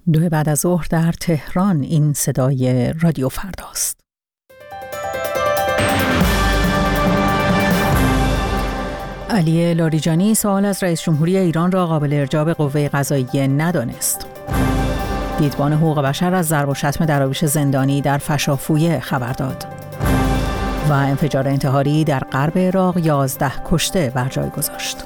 2 بعد از ظهر در تهران. این صدای رادیو فرداست. علی لاریجانی سوال از رئیس جمهوری ایران را قابل ارجاع به قوه قضاییه ندانست. دیدبان حقوق بشر از ضرب و شتم دراویش زندانی در فشافویه خبر داد. و انفجار انتحاری در غرب عراق 11 کشته بر جای گذاشت.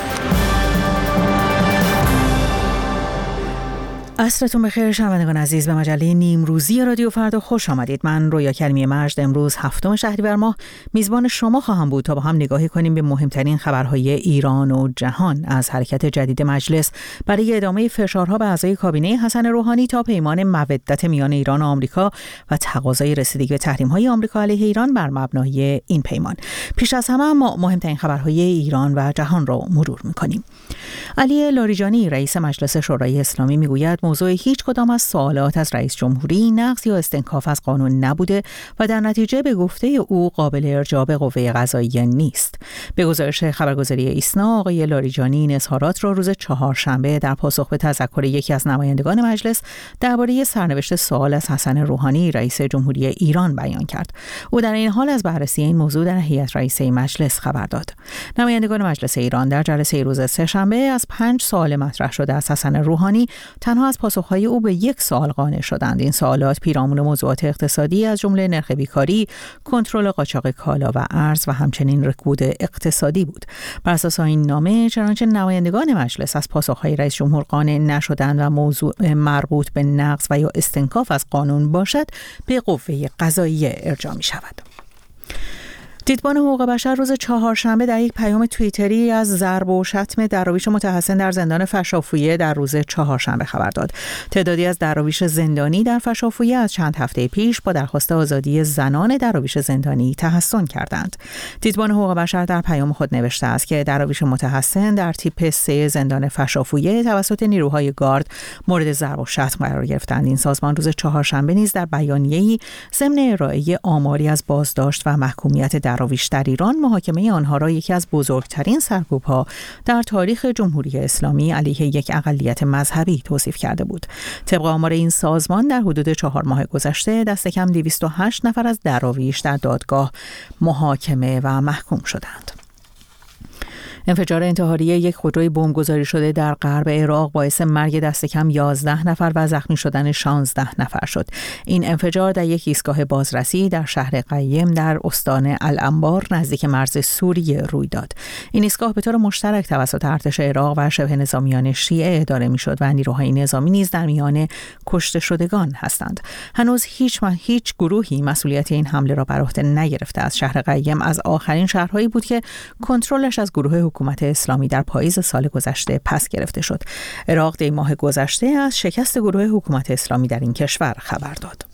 عصرتون بخیر شنوندگان عزیز، به مجله نیمروزی رادیو فردا خوش آمدید. من رویا کریمی مجد امروز 7 شهریور ماه میزبان شما خواهم بود تا با هم نگاهی کنیم به مهمترین خبرهای ایران و جهان، از حرکت جدید مجلس برای ادامه فشارها به اعضای کابینه حسن روحانی تا پیمان مودت میان ایران و آمریکا و تقاضای رسیدگی به تحریم‌های آمریکا علیه ایران بر مبنای این پیمان. پیش از همه ما مهمترین خبرهای ایران و جهان را مرور می‌کنیم. علی لاریجانی رئیس مجلس شورای اسلامی میگوید موضوع هیچ کدام از سوالات از رئیس جمهوری نقض یا استنکاف از قانون نبوده و در نتیجه به گفته او قابل ارجاع به قوه قضاییه نیست. به گزارش خبرگزاری ایسنا، آقای لاریجانی این اظهارات را روز چهارشنبه در پاسخ به تذکر یکی از نمایندگان مجلس درباره سرنوشت سوال از حسن روحانی رئیس جمهوری ایران بیان کرد. او در این حال از بررسی این موضوع در هیئت رئیسه مجلس خبر داد. نمایندگان مجلس ایران در جلسه روز سه‌شنبه از 5 سوال مطرح شده از حسن روحانی تنها از پاسخهای او به 1 سوال قانع شدند. این سوالات پیرامون موضوعات اقتصادی از جمله نرخ بیکاری، کنترل قاچاق کالا و ارز و همچنین رکود اقتصادی بود. بر اساس این نامه چنانچه نمایندگان مجلس از پاسخهای رئیس جمهور قانع نشدند و موضوع مربوط به نقض و یا استنکاف از قانون باشد، به قوه قضاییه ارجاع می شود. دیدبان حقوق بشر روز چهارشنبه در یک پیام توییتری از ضرب و شتم دراویش متحسن در زندان فشافویه در روز چهارشنبه خبر داد. تعدادی از دراویش زندانی در فشافویه از چند هفته پیش با درخواست آزادی زنان دراویش زندانی تحسن کردند. دیدبان حقوق بشر در پیام خود نوشته است که دراویش متحسن در تیپ 3 زندان فشافویه توسط نیروهای گارد مورد ضرب و شتم قرار گرفتند. این سازمان روز چهارشنبه نیز در بیانیه‌ای ضمن ارائه آماری از بازداشت و محکومیت دراویش در ایران، محاکمه آنها را یکی از بزرگترین سرکوب‌ها در تاریخ جمهوری اسلامی علیه یک اقلیت مذهبی توصیف کرده بود. طبق آمار این سازمان در حدود 4 ماه گذشته دست کم 208 نفر از دراویش در دادگاه محاکمه و محکوم شدند. انفجار انتحاری یک خودروی بمبگذاری شده در غرب عراق باعث مرگ دست کم 11 نفر و زخمی شدن 16 نفر شد. این انفجار در یک ایستگاه بازرسی در شهر قیم در استان الانبار نزدیک مرز سوریه روی داد. این ایستگاه به طور مشترک توسط ارتش عراق و شبه نظامیان شیعه اداره می‌شد و نیروهای نظامی نیز در میان کشته شدگان هستند. هنوز هیچ گروهی مسئولیت این حمله را بر عهده نگرفته. از شهر قیم از آخرین شهرهایی بود که کنترلش از گروه حکومت اسلامی در پاییز سال گذشته پس گرفته شد. عراق دی ماه گذشته از شکست گروه حکومت اسلامی در این کشور خبر داد.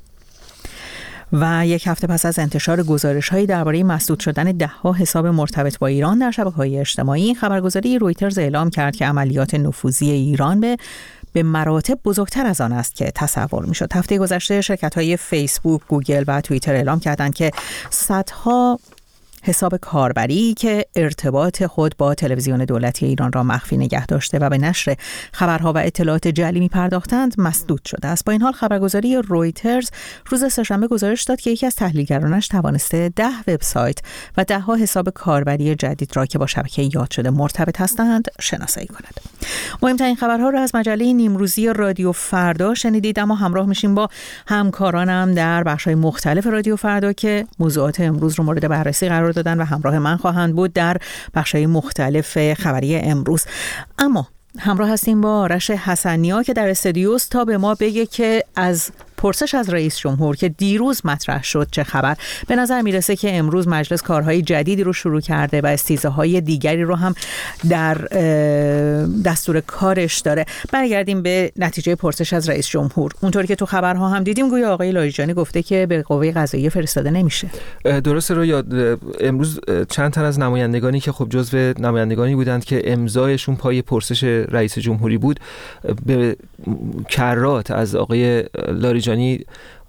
و یک هفته پس از انتشار گزارش‌هایی درباره مسدود شدن 10 حساب مرتبط با ایران در شبکه‌های اجتماعی، خبرگزاری رویترز اعلام کرد که عملیات نفوذی ایران به مراتب بزرگتر از آن است که تصور می‌شد. هفته گذشته شرکت‌های فیسبوک، گوگل و توییتر اعلام کردند که صدها حساب کاربری که ارتباط خود با تلویزیون دولتی ایران را مخفی نگه داشته و به نشر خبرها و اطلاعات جعلی می‌پرداختند مسدود شده است. با این حال خبرگزاری رویترز روز سه‌شنبه گزارش داد که یکی از تحلیلگرانش توانسته 10 وبسایت و 10 حساب کاربری جدید را که با شبکه یاد شده مرتبط هستند شناسایی کند. مهمترین خبرها را از مجله نیمروزی رادیو فردا شنیدید، اما همراه میشیم با همکارانم در بخش‌های مختلف رادیو فردا که موضوعات امروز رو مورد بررسی قرار دادن و همراه من خواهند بود در بخش‌های مختلف خبری امروز. اما همراه هستیم با آرش حسنیا که در استودیوست تا به ما بگه که از پرسش از رئیس جمهور که دیروز مطرح شد چه خبر. به نظر میرسه که امروز مجلس کارهای جدیدی رو شروع کرده و استیضاح‌های دیگری رو هم در دستور کارش داره. برگردیم به نتیجه پرسش از رئیس جمهور. اونطوری که تو خبرها هم دیدیم گویا آقای لاریجانی گفته که به قوه قضاییه فرستاده نمیشه. درسته رو یاد امروز چند تن از نمایندگانی که خب جزو نمایندگانی بودند که امضایشون پای پرسش رئیس جمهوری بود به کرات از آقای لاریجانی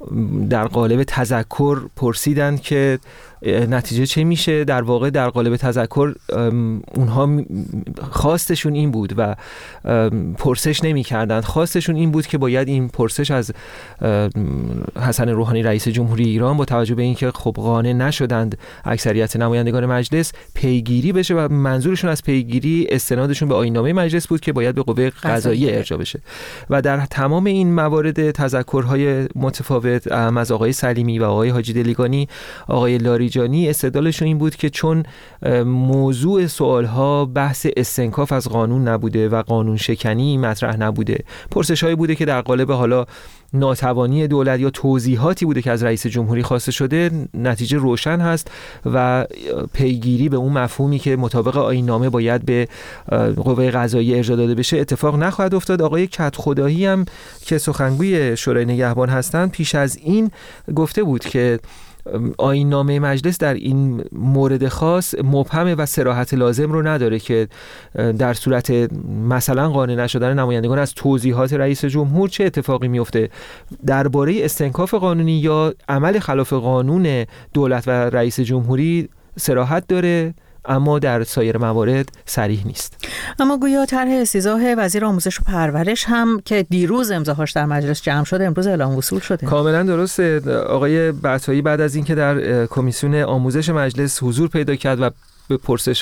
در قالب تذکر پرسیدند که نتیجه چه میشه. در واقع در قالب تذکر اونها خواستشون این بود و پرسش نمی کردند. خواستشون این بود که باید این پرسش از حسن روحانی رئیس جمهوری ایران با توجه به اینکه خب قانع نشدند اکثریت نمایندگان مجلس پیگیری بشه و منظورشون از پیگیری استنادشون به آیین‌نامه مجلس بود که باید به قوه قضاییه ارجاع بشه. و در تمام این موارد تذکرهای متفاوت از آقای سلیمی و آقای حاجی دلیگانی، آقای لاریجانی استدلالشون این بود که چون موضوع سوالها بحث استنکاف از قانون نبوده و قانون شکنی مطرح نبوده، پرسش‌هایی بوده که در قالب حالا ناتوانی دولت یا توضیحاتی بوده که از رئیس جمهوری خواسته شده، نتیجه روشن هست و پیگیری به اون مفهومی که مطابق آیین‌نامه باید به قوه قضاییه ارجاع داده بشه اتفاق نخواهد افتاد. آقای کدخدایی هم که سخنگوی شورای نگهبان هستند پیش از این گفته بود که آیین‌نامه مجلس در این مورد خاص مبهم و صراحت لازم رو نداره که در صورت مثلا قانع نشدن نمایندگان از توضیحات رئیس جمهور چه اتفاقی میفته. درباره استنکاف قانونی یا عمل خلاف قانون دولت و رئیس جمهوری صراحت داره، اما در سایر موارد صریح نیست. اما گویا طرح استیضاح وزیر آموزش و پرورش هم که دیروز امضاهاش در مجلس جمع شده امروز اعلام وصول شده. کاملا درسته. آقای بعطایی بعد از اینکه در کمیسیون آموزش مجلس حضور پیدا کرد و به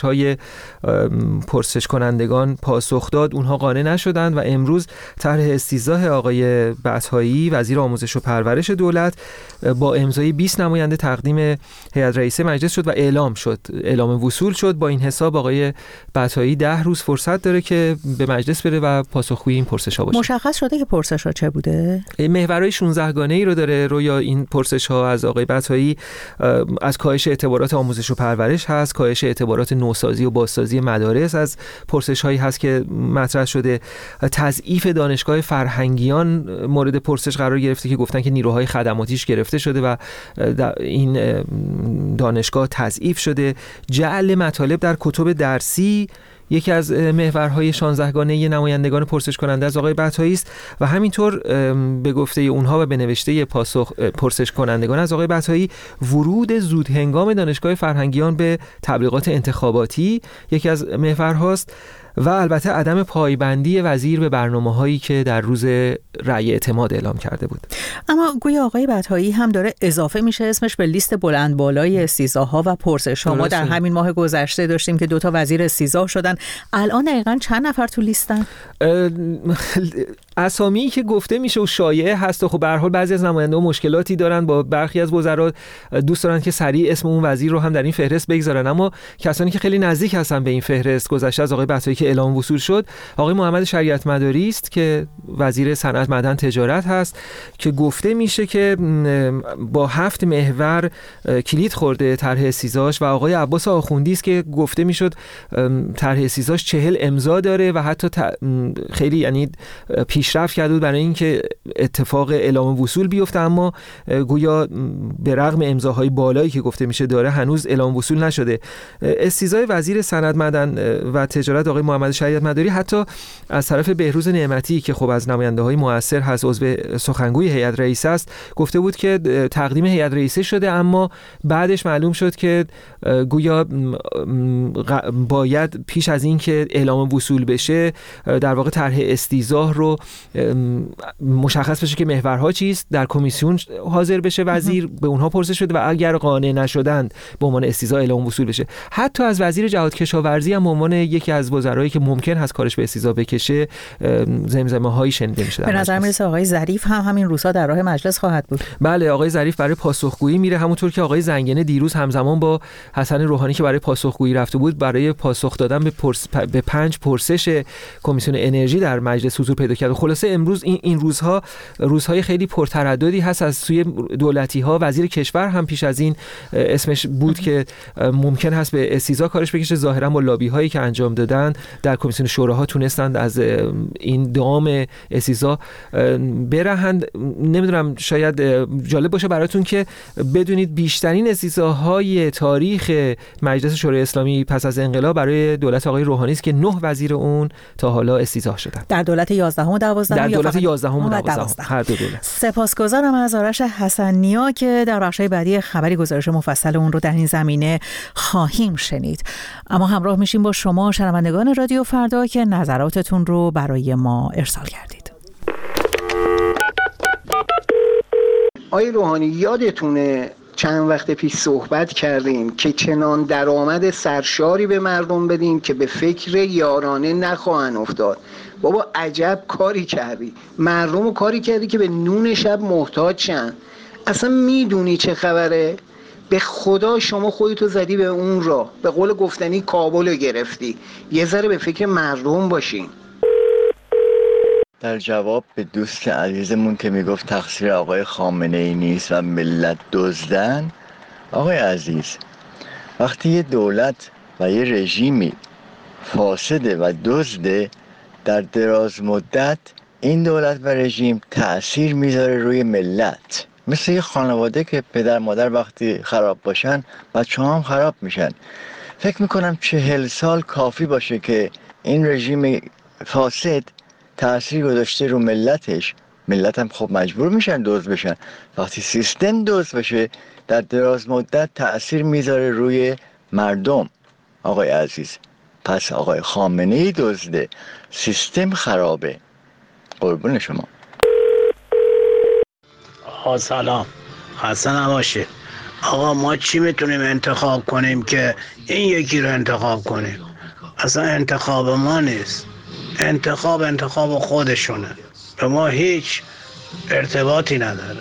پرسش کنندگان پاسخ داد، اونها قانع نشدند و امروز طرح استیضاح آقای بعطایی وزیر آموزش و پرورش دولت با امضای 20 نماینده تقدیم هیئت رئیسه مجلس شد و اعلام وصول شد. با این حساب آقای بعطایی 10 روز فرصت داره که به مجلس بره و پاسخگوی این پرسش‌ها باشه. مشخص شده که پرسش‌ها چه بوده؟ محورهای 16 گانه‌ای رو داره. رویا این پرسش‌ها از آقای بعطایی از کاهش اعتبارات آموزش و پرورش هست، کاهش اعتبارات نوسازی و بازسازی مدارس از پرسش‌هایی هست که مطرح شده، تضعیف دانشگاه فرهنگیان مورد پرسش قرار گرفته که گفتن که نیروهای خدماتیش گرفته شده و این دانشگاه تضعیف شده، جعل مطالب در کتب درسی یکی از محورهای 16 گانه نمایندگان پرسش کننده از آقای بعطایی است و همینطور به گفته اونها و به نوشته پرسش کنندگان از آقای بعطایی ورود زود هنگام دانشگاه فرهنگیان به تبلیغات انتخاباتی یکی از محورهاست و البته عدم پایبندی وزیر به برنامه‌هایی که در روز رأی اعتماد اعلام کرده بود. اما گویا آقای بعطایی هم داره اضافه میشه اسمش به لیست بلند بالای استیضاح‌ها و پرسش‌ها. ما در همین ماه گذشته داشتیم که 2 وزیر استیضاح شدن. الان دقیقاً چند نفر تو لیستن؟ اسامی که گفته میشه و شایعه هست و خب به هر حال بعضی از نماینده‌ها مشکلاتی دارن با برخی از وزرا، دوست دارن که سریع اسم اون وزیر رو هم در این فهرست بگذارن، اما کسانی که خیلی نزدیک هستن به این فهرست گذشته از آقای بعطایی که اعلام وصول شد، آقای محمد شریعت مداری است که وزیر صنعت معدن تجارت هست که گفته میشه که با 7 محور کلید خورده طرح استیضاحش و آقای عباس آخوندی است که گفته میشد طرح استیضاحش 40 امضا داره و حتی خیلی یعنی پیشرفت کرده بود برای اینکه اتفاق اعلام وصول بیفته، اما گویا به رغم امضاهای بالایی که گفته میشه داره هنوز اعلام وصول نشده. استیضاح وزیر صنعت معدن و تجارت آقای محمد شریعت مداری حتی از طرف بهروز نعمتی که خب از نماینده‌های مؤثر هست، عضو سخنگوی هیئت رئیسه است، گفته بود که تقدیم هیئت رئیسه شده، اما بعدش معلوم شد که گویا باید پیش از این که اعلام وصول بشه در واقع طرح استیضاح رو مشخص بشه که محورها چیست، در کمیسیون حاضر بشه وزیر، به اونها پرسش شده و اگر قانع نشدند به عنوان استیضاح اعلام وصول بشه. حتی از وزیر جهاد کشاورزی هم به عنوان یکی از وزرایی که ممکن هست کارش به استیضاح بکشه زمزمه‌هایی شنیده میشه. به نظر میرسه آقای ظریف هم همین روزها در راه مجلس خواهد بود. بله، آقای ظریف برای پاسخگویی میره، همونطور که آقای زنگنه دیروز همزمان با حسن روحانی که برای پاسخگویی رفته بود برای پاسخ دادن به 5 پرسش کمیسیون انرژی در مجلس حضور پیدا کرد. خلاصه امروز این روزهای خیلی پرترددی هست از سوی دولتی‌ها. وزیر کشور هم پیش از این اسمش بود که ممکن هست به استیضاح کارش بکشه، ظاهرا با لابی‌هایی که انجام دادن در کمیسیون شوراها تونستند از این دام استیضاح برهند. نمیدونم، شاید جالب باشه براتون که بدونید بیشترین استیضاح‌های تاریخ مجلس شورای اسلامی پس از انقلاب برای دولت آقای روحانی است که 9 وزیر اون تا حالا استیضاح شدند. در دولت 11 و 12 در دولت 11 و 12 هر دو دولت. سپاسگزارم از آرش حسن‌نیا که در بخش‌های بعدی خبری گزارش مفصل اون رو در این زمینه خواهیم شنید. اما همراه میشیم با شما شنوندگان رادیو فردا که نظراتتون رو برای ما ارسال کردید. آقای روحانی، یادتونه چند وقت پیش صحبت کردیم که چنان درآمد سرشاری به مردم بدیم که به فکر یارانه نخواهند افتاد. بابا عجب کاری کردی، مردم رو کاری کردی که به نون شب محتاج شن. اصلا میدونی چه خبره؟ به خدا شما خودتو زدی به اون راه، به قول گفتنی کابل رو گرفتی. یه ذره به فکر مردم باشین. در جواب به دوست عزیزمون که میگفت تقصیر آقای خامنه ای نیست و ملت دزدن، آقای عزیز، وقتی یه دولت و یه رژیمی فاسده و دزده، در دراز مدت این دولت و رژیم تأثیر میذاره روی ملت. مثل یه خانواده که پدر مادر وقتی خراب باشن بچه هم خراب میشن. فکر میکنم 40 سال کافی باشه که این رژیم فاسد تأثیر گذاشته رو ملتش. ملت هم خب مجبور میشن دزد بشن. وقتی سیستم دزد بشه در دراز مدت تأثیر میذاره روی مردم. آقای عزیز، پس آقای خامنه ای دزده، سیستم خرابه. قربون شما. سلام، خسته نباشه. آقا ما چی میتونیم انتخاب کنیم که این یکی رو انتخاب کنیم؟ اصلا انتخاب ما نیست، انتخاب خودشونه، به ما هیچ ارتباطی نداره.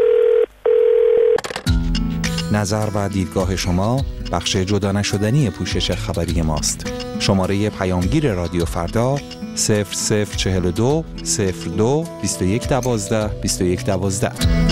نظر و دیدگاه شما بخش جدا نشدنی پوشش خبری ماست. شماره پیامگیر رادیو فردا 0042 02 21 12 21 12.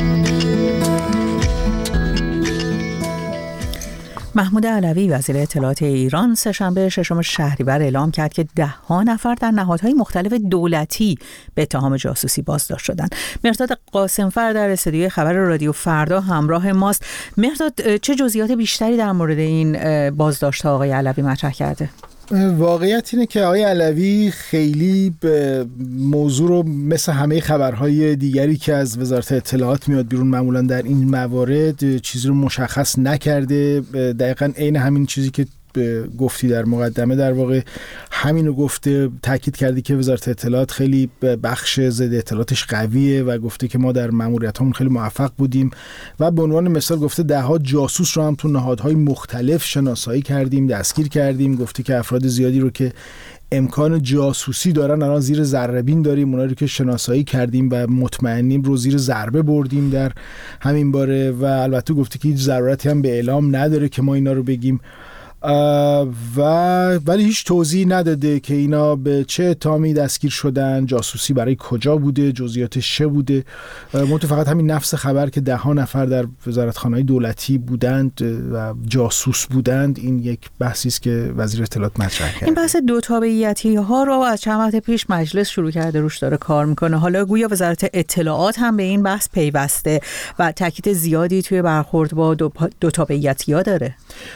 محمود علوی وزیر اطلاعات ایران سه‌شنبه 6 شهریور اعلام کرد که 10 نفر در نهادهای مختلف دولتی به اتهام جاسوسی بازداشت شدند. مهرداد قاسمفر در استودیوی خبر رادیو فردا همراه ماست. مهرداد، چه جزئیات بیشتری در مورد این بازداشت آقای علوی مطرح کرده؟ واقعیت اینه که آقای علوی خیلی موضوع رو مثل همه خبرهای دیگری که از وزارت اطلاعات میاد بیرون معمولا در این موارد چیزی رو مشخص نکرده. دقیقاً عین همین چیزی که گفتی در مقدمه در واقع همین رو گفته، تاکید کردی که وزارت اطلاعات خیلی بخش ضد اطلاعاتش قویه و گفته که ما در ماموریتامون خیلی موفق بودیم و به عنوان مثال گفته 10 جاسوس رو هم تو نهادهای مختلف شناسایی کردیم، دستگیر کردیم. گفته که افراد زیادی رو که امکان جاسوسی دارن الان زیر ذره‌بین داریم، اونایی رو که شناسایی کردیم و مطمئنیم رو زیر ضربه بردیم در همین باره و البته گفته که هیچ ضرورتی هم به اعلام نداره که ما اینا رو بگیم ولی هیچ توضیح نداده که اینا به چه اتهامی دستگیر شدن، جاسوسی برای کجا بوده، جزئیاتش چه بوده. فقط همین نفس خبر که 10 نفر در وزارتخانه‌های دولتی بودند و جاسوس بودند، این یک بحثی است که وزیر اطلاعات مطرح کرد. این بحث دو تابعیتی‌ها رو از چند وقت پیش مجلس شروع کرده، روش داره کار میکنه. حالا گویا وزارت اطلاعات هم به این بحث پیوسته و تاکید زیادی توی برخورد با دو تابعیتی‌ها داره.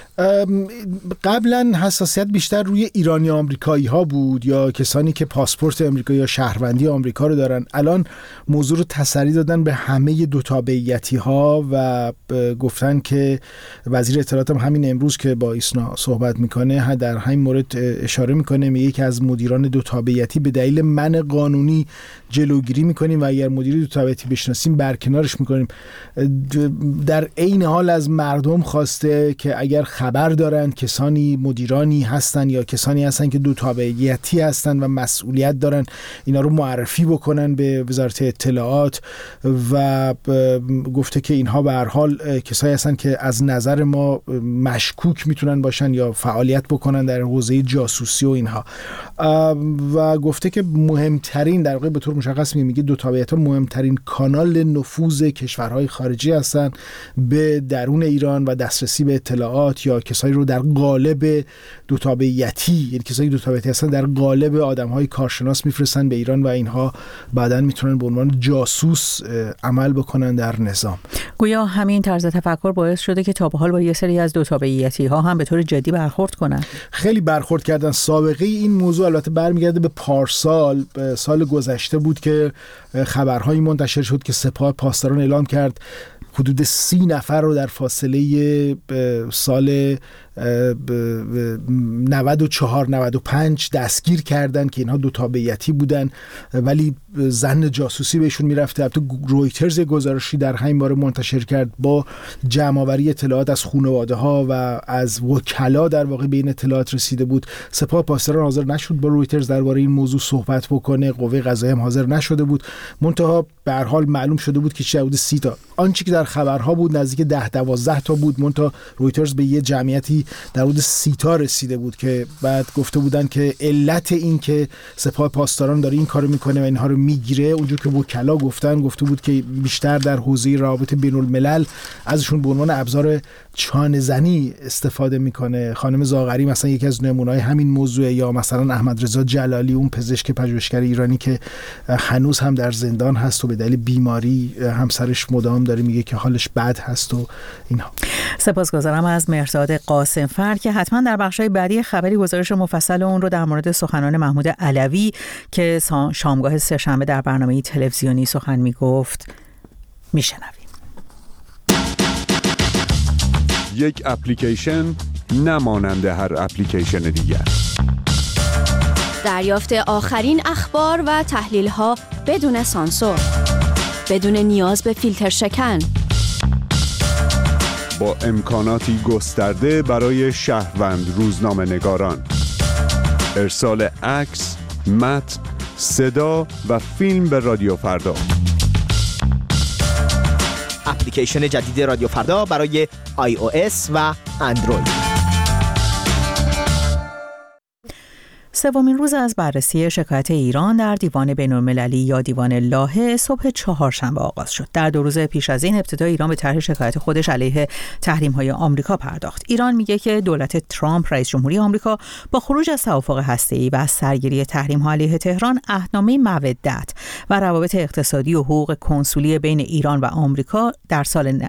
قبلا حساسیت بیشتر روی ایرانی آمریکایی ها بود یا کسانی که پاسپورت آمریکا یا شهروندی آمریکا رو دارن. الان موضوع رو تسری دادن به همه دو تابعیتی ها و گفتن که وزیر اطلاعات هم همین امروز که با ایسنا صحبت میکنه در همین مورد اشاره میکنه، میگه که از مدیران دو تابعیتی به دلیل منع قانونی جلوگیری میکنیم و اگر مدیر دو تابعیتی بشناسیم برکنارش میکنیم. در عین حال از مردم خواسته که اگر خبر دارن کسانی مدیرانی هستن یا کسانی هستن که دو تابعیتی هستن و مسئولیت دارن، اینا رو معرفی بکنن به وزارت اطلاعات و گفته که اینها به هر حال کسایی هستن که از نظر ما مشکوک میتونن باشن یا فعالیت بکنن در حوزه جاسوسی و اینها. و گفته که مهمترین، در واقع به طور مشخص میگه دو تابعیت‌ها مهمترین کانال نفوذ کشورهای خارجی هستن به درون ایران و دسترسی به اطلاعات یا کسایی رو در قالب دوتابعیتی، یعنی کسایی دوتابعیتی هستن در قالب آدم‌های کارشناس میفرستن به ایران و اینها بعداً میتونن به عنوان جاسوس عمل بکنن در نظام. گویا همین طرز تفکر باعث شده که تا به حال با یه سری از دوتابعیتی‌ها هم به طور جدی برخورد کنن. خیلی برخورد کردن. سابقه این موضوع البته برمیگرده به پارسال، به سال گذشته بود که خبرهایی منتشر شد که سپاه پاسداران اعلام کرد حدود 30 نفر رو در فاصله سال 94-95 دستگیر کردن که اینها دوتابعیتی بودن ولی ظن جاسوسی بهشون میرفته. البته رویترز گزارشی در همین باره منتشر کرد با جمع‌آوری اطلاعات از خانواده ها و از وکلا در واقع به این اطلاعات رسیده بود. سپاه پاسداران حاضر نشد با رویترز درباره این موضوع صحبت بکنه، قوه قضاییه هم حاضر نشده بود. منتها به هر حال معلوم شده بود که حدود 30 تا، آنچه که در خبرها بود نزدیک 10-12 تا بود. منتها رویترز به یه جمعیتی در حدود 30 تا رسیده بود که بعد گفته بودن که علت این که سپاه پاسداران داره این کارو میکنه و اینها رو میگیره، اونجور که وکلا گفته بود که بیشتر در حوزه روابط بین الملل ازشون به عنوان ابزار چانه زنی استفاده میکنه. خانم زاغری مثلا یکی از نمونه‌های همین موضوع، یا مثلا احمد رضا جلالی، اون پزشک پژوهشگر ایرانی که هنوز هم در زندان هست و به دلیل بیماری همسرش مدام داره میگه که حالش بد هست و اینها. سپاسگزارم از مهرداد قاسمفر که حتما در بخش‌های بعدی خبری گزارش مفصل اون رو در مورد سخنان محمود علوی که شامگاه سه‌شنبه در برنامه تلویزیونی سخن میگفت میشنویم. یک اپلیکیشن نمانند هر اپلیکیشن دیگر. دریافت آخرین اخبار و تحلیل‌ها بدون سانسور، بدون نیاز به فیلتر شکن، با امکاناتی گسترده برای شهروند روزنامه‌نگاران. ارسال عکس، متن، صدا و فیلم به رادیو فردا. اپلیکیشن جدید رادیو فردا برای iOS و اندروید. سومین روز از بررسی شکایت ایران در دیوان بین‌المللی یا دیوان لاهه صبح چهارشنبه آغاز شد. در 2 روز پیش از این ابتدا ایران به طرح شکایت خودش علیه تحریم‌های آمریکا پرداخت. ایران میگه که دولت ترامپ رئیس جمهوری آمریکا با خروج از توافق هسته‌ای و از سرگیری تحریم‌ها علیه تهران عهدنامه مودت و روابط اقتصادی و حقوق کنسولی بین ایران و آمریکا در سال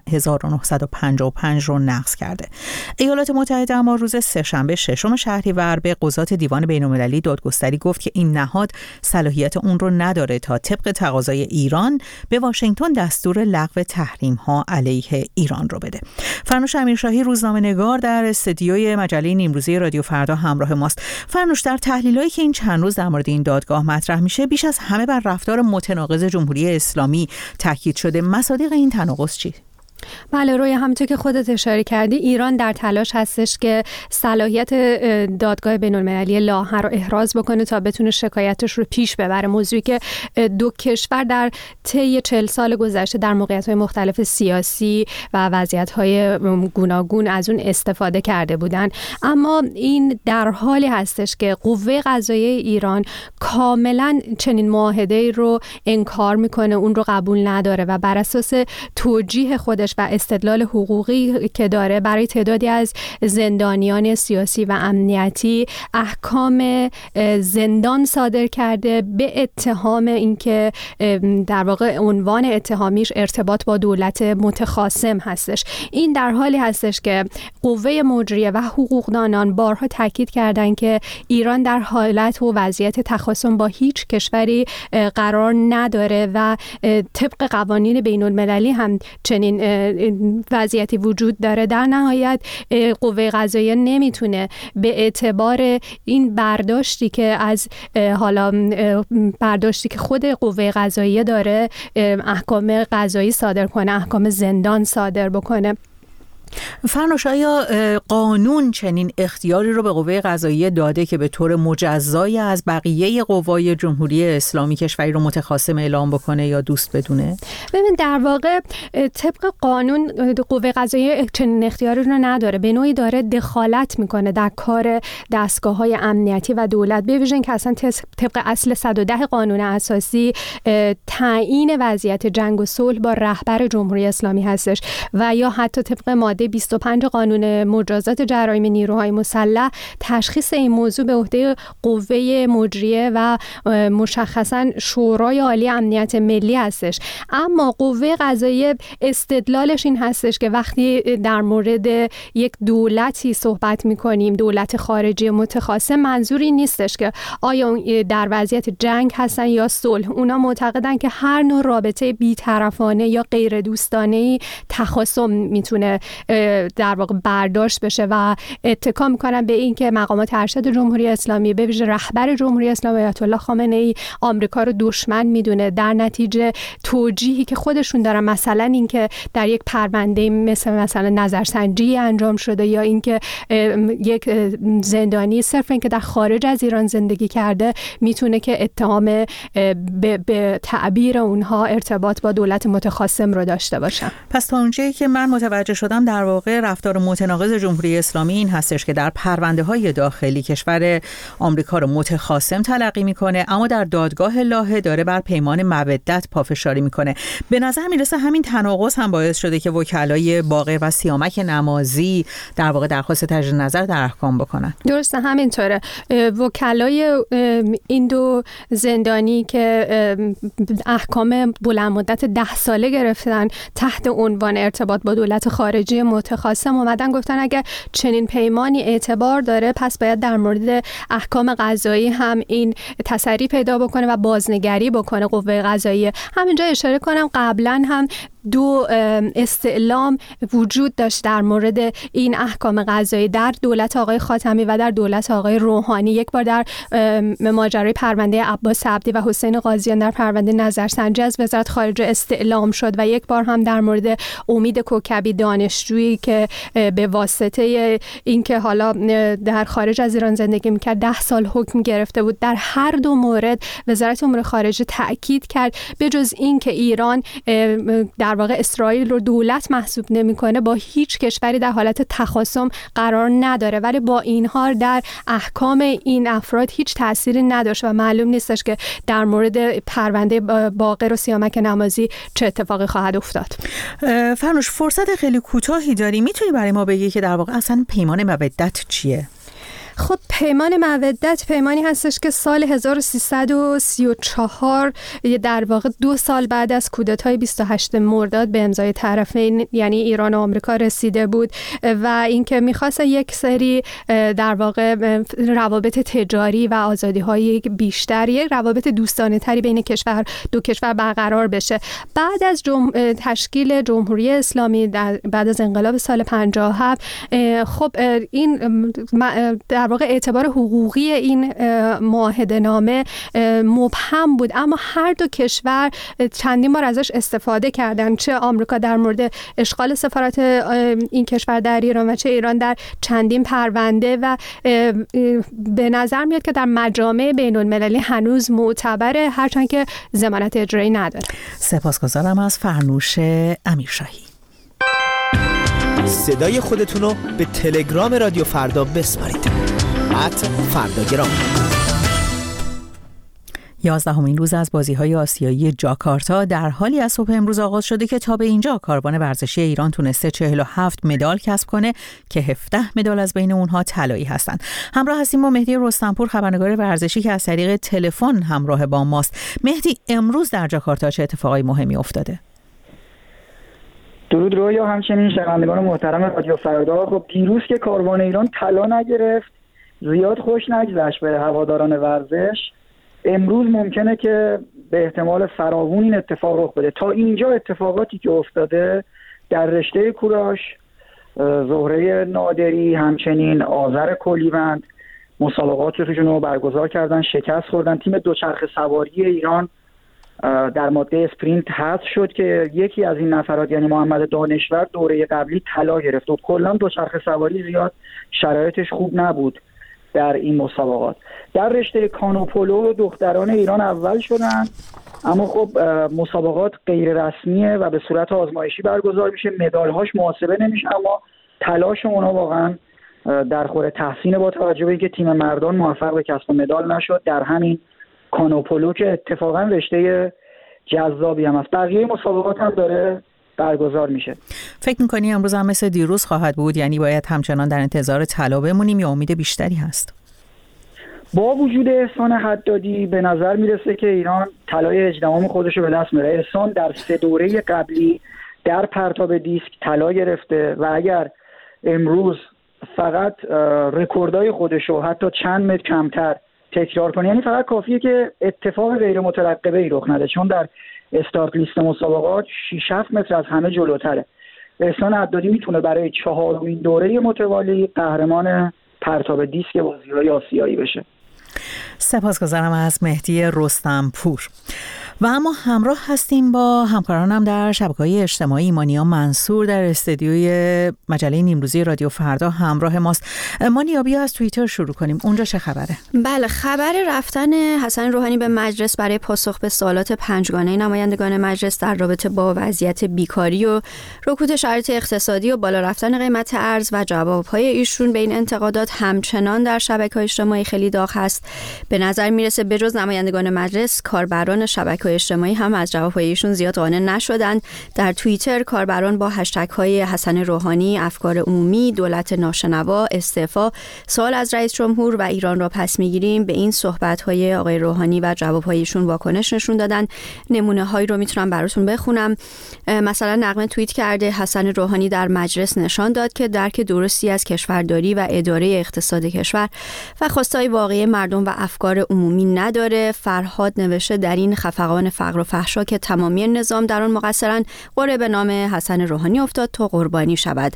1955 رو نقض کرده. ایالات متحده اما روز سه‌شنبه 6 شهریور به قضات دیوان بین‌المللی دادگستری گفت که این نهاد صلاحیت اون رو نداره تا طبق تقاضای ایران به واشنگتن دستور لغو تحریم‌ها علیه ایران رو بده. فرنوش امیرشاهی روزنامه‌نگار در استودیوی مجله نیمروزی رادیو فردا همراه ماست. فرنوش، در تحلیلایی که این چند روز در مورد این دادگاه مطرح میشه بیش از همه بر رفتار متناقض جمهوری اسلامی تاکید شده. مصادیق این تناقض چی؟ بله روی همونطور که خودت اشاره کردی، ایران در تلاش هستش که صلاحیت دادگاه بین‌المللی لاهه رو احراز بکنه تا بتونه شکایتش رو پیش ببره. موضوعی که 2 کشور در طی 40 سال گذشته در موقعیت‌های مختلف سیاسی و وضعیت‌های گوناگون از اون استفاده کرده بودن. اما این در حالی هستش که قوه قضاییه ایران کاملا چنین معاهده‌ای رو انکار میکنه، اون رو قبول نداره و بر اساس توجیه خودش و استدلال حقوقی که داره برای تعدادی از زندانیان سیاسی و امنیتی احکام زندان صادر کرده به اتهام اینکه در واقع عنوان اتهامیش ارتباط با دولت متخاصم هستش. این در حالی هستش که قوه مجریه و حقوقدانان بارها تاکید کردن که ایران در حالت و وضعیت تخاصم با هیچ کشوری قرار نداره و طبق قوانین بین المللی هم چنین وضعیتی وجود داره. در نهایت قوه قضاییه نمیتونه به اعتبار این برداشتی که از برداشتی که خود قوه قضاییه داره احکام قضایی صادر کنه، احکام زندان صادر بکنه. فرنوش، آیا قانون چنین اختیاری رو به قوه قضاییه داده که به طور مجزای از بقیه قوای جمهوری اسلامی کشوری رو متخاصم اعلام بکنه یا دوست بدونه؟ ببین، در واقع طبق قانون قوه قضاییه چنین اختیاری رو نداره، به نوعی داره دخالت میکنه در کار دستگاه‌های امنیتی و دولت، به ویژه که اصلا طبق اصل 110 قانون اساسی تعیین وضعیت جنگ و صلح با رهبر جمهوری اسلامی هستش و یا حتی طبق ماده ماده 25 قانون مجازات جرایم نیروهای مسلح تشخیص این موضوع به عهده قوه مجریه و مشخصاً شورای عالی امنیت ملی هستش. اما قوه قضاییه استدلالش این هستش که وقتی در مورد یک دولتی صحبت می‌کنیم، دولت خارجی متخاصم، منظوری نیستش که آیا در وضعیت جنگ هستن یا صلح. اونا معتقدن که هر نوع رابطه بی‌طرفانه یا غیر دوستانه‌ای تخاصم میتونه در واقع برداشت بشه و اتکا میکنن به این که مقامات ارشد جمهوری اسلامی به ویژه رهبر جمهوری اسلامی آیت الله خامنه‌ای آمریکا رو دشمن میدونه. در نتیجه توجیهی که خودشون دارن، مثلا اینکه در یک پرونده مثلا نظرسنجی انجام شده یا اینکه یک زندانی صرف اینکه در خارج از ایران زندگی کرده میتونه که اتهام به تعبیر اونها ارتباط با دولت متخاصم رو داشته باشن. پس تا اونجایی که من متوجه شدم در واقع رفتار متناقض جمهوری اسلامی این هستش که در پرونده‌های داخلی کشور آمریکا رو متخاصم تلقی میکنه، اما در دادگاه لاهه داره بر پیمان مودت پافشاری میکنه. به نظر میرسه همین تناقض هم باعث شده که وکلای باقر و سیامک نمازی در واقع درخواست تجدید نظر در احکام بکنن. درسته، همینطوره. وکلای این دو زندانی که احکام بلند مدت 10 ساله گرفتن تحت عنوان ارتباط با دولت خارجی متخاصم، اومدن گفتن اگر چنین پیمانی اعتبار داره پس باید در مورد احکام قضایی هم این تسری پیدا بکنه و بازنگری بکنه قوه قضاییه. همینجا اشاره کنم قبلا هم 2 استعلام وجود داشت در مورد این احکام قضایی در دولت آقای خاتمی و در دولت آقای روحانی. یک بار در ماجرای پرونده عباس عبدی و حسین قاضیان در پرونده نظرسنجی از وزارت خارجه استعلام شد و یک بار هم در مورد امید کوکبی دانشجویی که به واسطه اینکه حالا در خارج از ایران زندگی میکرد 10 سال حکم گرفته بود. در هر 2 مورد وزارت امور خارجه تأکید کرد به جز این که ایران در واقع اسرائیل رو دولت محسوب نمیکنه با هیچ کشوری در حالت تخاصم قرار نداره، ولی با این حال در احکام این افراد هیچ تأثیری نداشت و معلوم نیستش که در مورد پرونده باقر و سیامک نمازی چه اتفاقی خواهد افتاد. فرنوش، فرصت خیلی کوتاهی داری، میتونی برای ما بگی که در واقع اصلا پیمان مودت چیه؟ خب پیمان مودت پیمانی هستش که سال 1334 در واقع 2 سال بعد از کودتای 28 مرداد به امضای طرفین یعنی ایران و آمریکا رسیده بود و اینکه می‌خواست یک سری در واقع روابط تجاری و آزادی‌های بیشتر، یک روابط دوستانه‌تری بین دو کشور برقرار بشه. بعد از تشکیل جمهوری اسلامی بعد از انقلاب سال 57 خب این در واقع اعتبار حقوقی این معاهده‌نامه مبهم بود، اما هر 2 کشور چندین بار ازش استفاده کردن، چه آمریکا در مورد اشغال سفارت این کشور در ایران و چه ایران در چندین پرونده و به نظر میاد که در مجامع بین‌المللی هنوز معتبره هرچند که ضمانت اجرایی نداره. سپاسگزارم از فرنوش امیرشاهی. صدای خودتون رو به تلگرام رادیو فردا بسپارید. @فرداگرام. 11مین روز از بازی‌های آسیایی جاکارتا در حالی از صبح امروز آغاز شده که تا به اینجا کاروان ورزشی ایران تونسته 47 مدال کسب کنه که 17 مدال از بین اونها طلایی هستند. همراه هستیم با مهدی رستمپور، خبرنگار ورزشی که از طریق تلفن همراه با ماست. مهدی، امروز در جاکارتا چه اتفاقای مهمی افتاده؟ درود رویا، همچنین شنوندگان محترم رادیو فردا. خب دیروز که کاروان ایران طلا نگرفت زیاد خوش نگذشت به هواداران ورزش. امروز ممکنه که به احتمال فراوون این اتفاق رخ بده. تا اینجا اتفاقاتی که افتاده در رشته کوراش، زهره نادری همچنین آذر کلیوند مسابقاتشون رو برگزار کردن، شکست خوردن. تیم دوچرخه سواری ایران در ماده اسپرینت حذف شد که یکی از این نفرات یعنی محمد دانشور دوره قبلی طلا گرفت و کلا دوچرخه سواری زیاد شرایطش خوب نبود در این مسابقات. در رشته کانوپولو دختران ایران اول شدن، اما خب مسابقات غیر رسمیه و به صورت آزمایشی برگزار میشه، مدال‌هاش محاسبه نمیشه، اما تلاش اونها واقعا در خور تحسین با توجه به اینکه تیم مردان موفق به کسب مدال نشد در همین کانوپولو که اتفاقا رشته جذابی هم است. بقیه مسابقات هم داره برگزار میشه. فکر می‌کنی امروز هم مثل دیروز خواهد بود؟ یعنی باید همچنان در انتظار طلا بمونیم یا امید بیشتری هست؟ با وجود احسان حدادی به نظر میرسه که ایران طلای 18ام خودش رو به دست میاره. احسان در 3 دوره قبلی در پرتاب دیسک طلا گرفته و اگر امروز فقط رکوردای خودش رو حتی چند متر کمتر تکرار کنه، یعنی فقط کافیه که اتفاق غیر مترقبه ای رخ نده، چون در استارت لیست مسابقات 6-7 متر از همه جلوتره. احسان حدادی میتونه برای 4مین دوره متوالی قهرمان پرتاب دیسک بازی‌های آسیایی بشه. سپاسگزارم از مهدی رستمپور. و اما همراه هستیم با همکارانم در شبکه‌های اجتماعی. مانیا منصور در استودیوی مجله نیمروزی رادیو فردا همراه ماست. مانیا، بیا از توییتر شروع کنیم. اونجا چه خبره؟ بله، خبر رفتن حسن روحانی به مجلس برای پاسخ به سوالات 5گانه نمایندگان مجلس در رابطه با وضعیت بیکاری و رکود شرایط اقتصادی و بالا رفتن قیمت ارز و جوابهای ایشون به این انتقادات همچنان در شبکه‌های اجتماعی خیلی داغ هست. به نظر میرسه بجز نمایندگان مجلس، کاربران شبکه‌های اجتماعی هم از جوابهای ایشون زیاد قانع نشدند. در توییتر کاربران با هشتگ‌های حسن روحانی، افکار عمومی، دولت ناشنوا، استعفا، سوال از رئیس جمهور و ایران را پس میگیریم به این صحبت‌های آقای روحانی و جوابهای ایشون واکنش نشون دادن. نمونه‌هایی رو میتونم براتون بخونم. مثلا نغمه توییت کرده حسن روحانی در مجلس نشان داد که درک درستی از کشورداری و اداره اقتصاد کشور و خواستای واقعی مردم و افکار عمومی نداره. فرهاد نوشته در این خفقان فقر و فحشا که تمامی نظام در آن مقصرن، قرعه به نام حسن روحانی افتاد تا قربانی شود.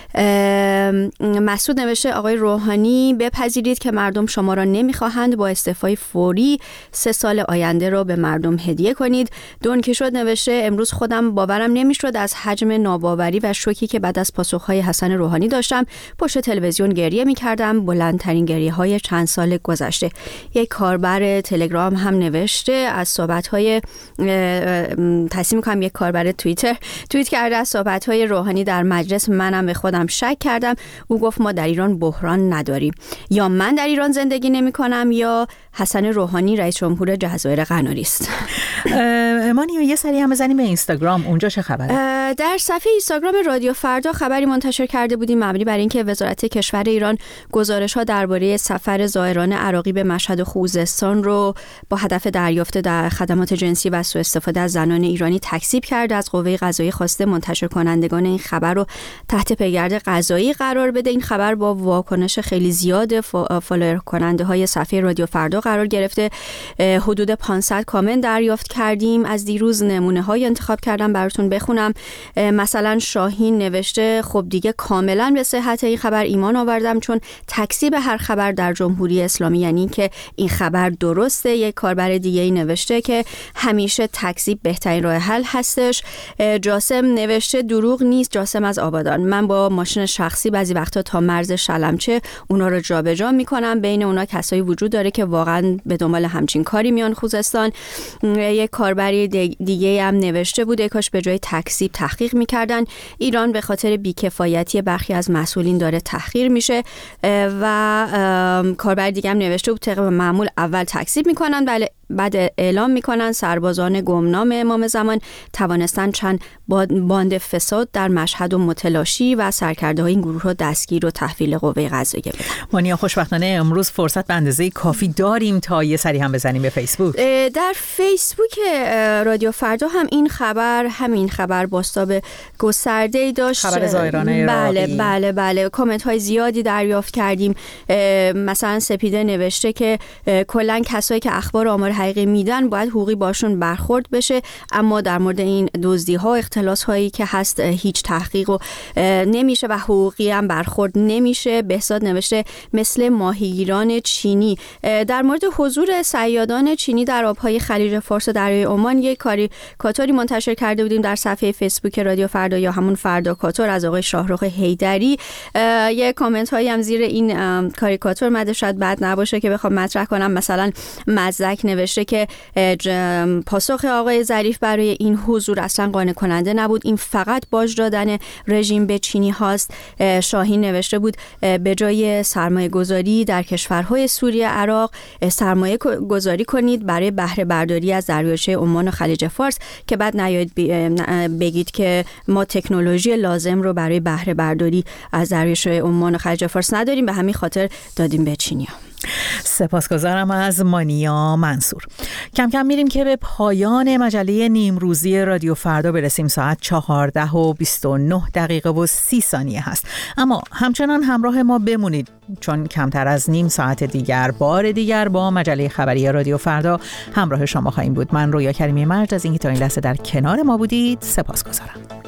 مسعود نوشته آقای روحانی بپذیرید که مردم شما را نمیخواهند، با استعفای فوری 3 سال آینده را به مردم هدیه کنید. دون کیشوت نوشته امروز خودم باورم نمیشد از حجم ناباوری و شوکی که بعد از پاسخهای حسن روحانی داشتم. پشت تلویزیون گریه میکردم، بلندترین گریه های چند سال گذشته. یک کاربر تلگرام هم نوشته از صحبت‌های تصمیم می‌کنم یک کاربر توییتر توییت کرده از صحبت‌های روحانی در مجلس منم به خودم شک کردم. او گفت ما در ایران بحران نداریم، یا من در ایران زندگی نمی‌کنم یا حسن روحانی رئیس جمهور جزایر قناری است. مانیا یه سری هم بزنیم به اینستاگرام، اونجا چه خبره؟ در صفحه اینستاگرام رادیو فردا خبری منتشر کرده بودیم مبنی بر اینکه وزارت کشور ایران گزارش‌ها درباره سفر زائران عراقی به مشهد و خوزستان رو با هدف دریافت در خدمات جنسی و سوء استفاده از زنان ایرانی تکذیب کرده. از قوه قضاییه خواسته منتشر کنندگان این خبر رو تحت پیگرد قضایی قرار بده. این خبر با واکنش خیلی زیاد فالوور کننده های صفحه رادیو فردا قرار گرفته. حدود 500 کامنت دریافت کردیم. از دیروز نمونه های انتخاب کردم براتون بخونم. مثلا شاهین نوشته خب دیگه کاملا به صحت این خبر ایمان آوردم، چون تکذیب هر خبر در جمهوری اسلامی یعنی که این خبر درسته. یک کاربر دیگه ای نوشته که همیشه تکذیب بهترین راه حل هستش. جاسم نوشته دروغ نیست. جاسم از آبادان: من با ماشین شخصی بعضی وقتا تا مرز شلمچه اونا رو جابجا میکنم. بین اونا کسایی وجود داره که واقعا به دنبال همچین کاری میان خوزستان. یک کاربری دیگه هم نوشته بوده کاش به جای تکذیب تحقیق میکردن. ایران به خاطر بیکفایتی برخی از مسئولین داره تحقیر میشه. و کاربر دیگه هم نوشته بود طبق معمول اول تکذیب میکنن، بله بعد اعلام میکنن سربازان گمنام امام زمان توانستن چند باند فساد در مشهد و متلاشی و سرکرده های این گروه رو دستگیر و تحویل قوه قضاییه بدن. مانیا خوشبختانه امروز فرصت به اندازه کافی داریم تا یه سری هم بزنیم به فیسبوک. در فیسبوک رادیو فردا هم همین خبر بازتاب گسترده‌ای داشت. خبر زائران عراقی. بله کامنت های زیادی دریافت کردیم. مثلا سپیده نوشته که کلا کسایی که اخبار آمار حقیقی میدن باید حقوقی باشون برخورد بشه، اما در مورد این دزدی ها اختلاس هایی که هست هیچ تحقیق نمیشه و حقوقی هم برخورد نمیشه. بهزاد نوشته مثل ماهیگیران چینی. در مورد حضور صیادان چینی در آبهای خلیج فارس و دریای عمان یک کاریکاتوری منتشر کرده بودیم در صفحه فیسبوک رادیو فردا یا همون فردا کاتور از آقای شاهرخ حیدری. یک کامنت هایی هم زیر این کاریکاتور اومده، شاید بد نباشه که بخوام مطرح کنم. مثلا مزدک نوشته نوشته که پاسخ آقای ظریف برای این حضور اصلا قانع کننده نبود، این فقط باج دادن رژیم به چینی هاست. شاهین نوشته بود به جای سرمایه گذاری در کشورهای سوریه، عراق، سرمایه گذاری کنید برای بهره برداری از دریاچه عمان و خلیج فارس که بعد نیایید بگید که ما تکنولوژی لازم رو برای بهره برداری از دریاچه عمان و خلیج فارس نداریم، به همین خاطر دادیم به چینی‌ها. سپاسگزارم از مانیا منصور. کم کم میریم که به پایان مجله نیمروزی رادیو فردا برسیم. ساعت 4:29 هست، اما همچنان همراه ما بمونید چون کمتر از نیم ساعت دیگر بار دیگر با مجله خبری رادیو فردا همراه شما خواهیم بود. من رویا کریمی مرج از اینکه تا این لحظه در کنار ما بودید سپاسگزارم.